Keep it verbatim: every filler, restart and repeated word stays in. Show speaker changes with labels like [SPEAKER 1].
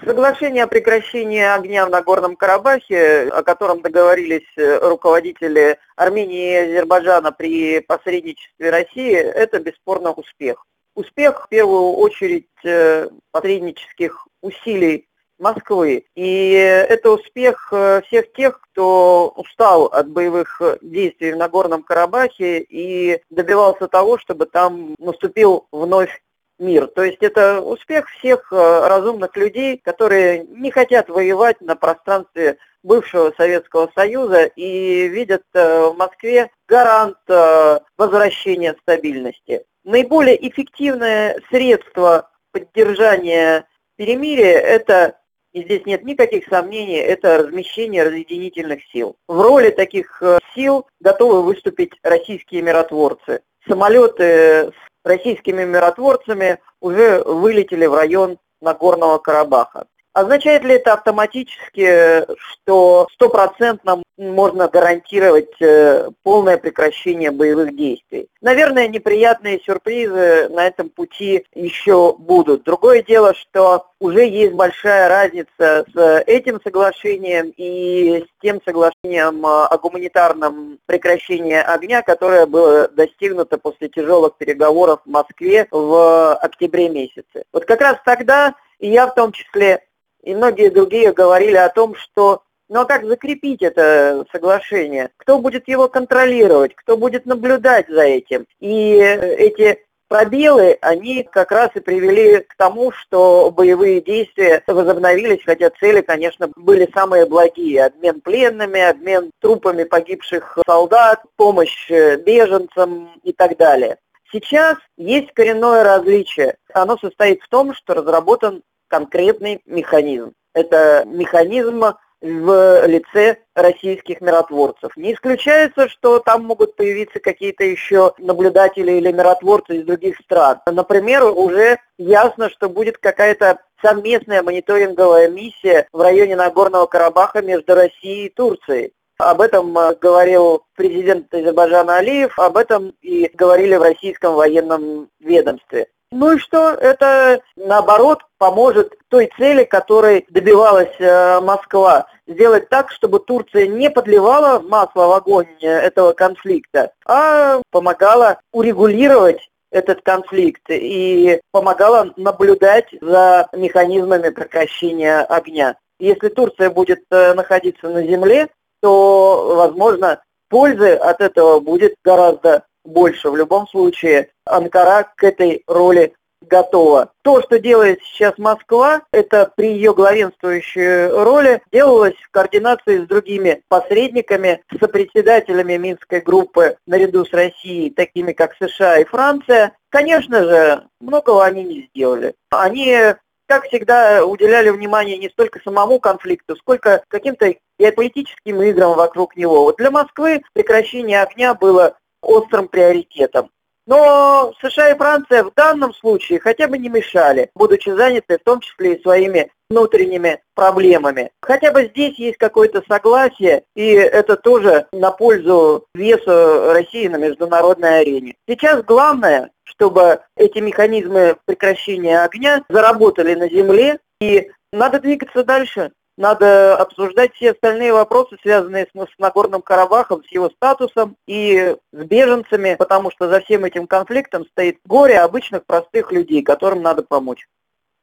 [SPEAKER 1] Соглашение о прекращении огня в Нагорном Карабахе, о котором договорились руководители Армении и Азербайджана при посредничестве России, это бесспорно успех. Успех в первую очередь посреднических усилий Москвы. И это успех всех тех, кто устал от боевых действий в Нагорном Карабахе и добивался того, чтобы там наступил вновь мир. То есть это успех всех разумных людей, которые не хотят воевать на пространстве бывшего Советского Союза и видят в Москве гарант возвращения стабильности. Наиболее эффективное средство поддержания перемирия – это, и здесь нет никаких сомнений, это размещение разъединительных сил. В роли таких сил готовы выступить российские миротворцы. Самолеты с российскими миротворцами уже вылетели в район Нагорного Карабаха. Означает ли это автоматически, что стопроцентно можно гарантировать полное прекращение боевых действий? Наверное, неприятные сюрпризы на этом пути еще будут. Другое дело, что уже есть большая разница с этим соглашением и с тем соглашением о гуманитарном прекращении огня, которое было достигнуто после тяжелых переговоров в Москве в октябре месяце. Вот как раз тогда и я в том числе, и многие другие говорили о том, что ну а как закрепить это соглашение? Кто будет его контролировать? Кто будет наблюдать за этим? И эти пробелы, они как раз и привели к тому, что боевые действия возобновились, хотя цели, конечно, были самые благие. Обмен пленными, обмен трупами погибших солдат, помощь беженцам и так далее. Сейчас есть коренное различие. Оно состоит в том, что разработан конкретный механизм. Это механизм в лице российских миротворцев. Не исключается, что там могут появиться какие-то еще наблюдатели или миротворцы из других стран. Например, уже ясно, что будет какая-то совместная мониторинговая миссия в районе Нагорного Карабаха между Россией и Турцией. Об этом говорил президент Азербайджана Алиев, об этом и говорили в российском военном ведомстве. Ну и что? Это, наоборот, поможет той цели, которой добивалась э, Москва. Сделать так, чтобы Турция не подливала масло в огонь этого конфликта, а помогала урегулировать этот конфликт и помогала наблюдать за механизмами прекращения огня. Если Турция будет э, находиться на земле, то, возможно, пользы от этого будет гораздо больше. В любом случае, Анкара к этой роли готова. То, что делает сейчас Москва, это при ее главенствующей роли делалось в координации с другими посредниками, с сопредседателями Минской группы наряду с Россией, такими как США и Франция. Конечно же, многого они не сделали. Они, как всегда, уделяли внимание не столько самому конфликту, сколько каким-то геополитическим играм вокруг него. Вот для Москвы прекращение огня было острым приоритетом. Но США и Франция в данном случае хотя бы не мешали, будучи заняты в том числе и своими внутренними проблемами. Хотя бы здесь есть какое-то согласие, и это тоже на пользу весу России на международной арене. Сейчас главное, чтобы эти механизмы прекращения огня заработали на земле, и надо двигаться дальше. Надо обсуждать все остальные вопросы, связанные с, с Нагорным Карабахом, с его статусом и с беженцами, потому что за всем этим конфликтом стоит горе обычных простых людей, которым надо помочь.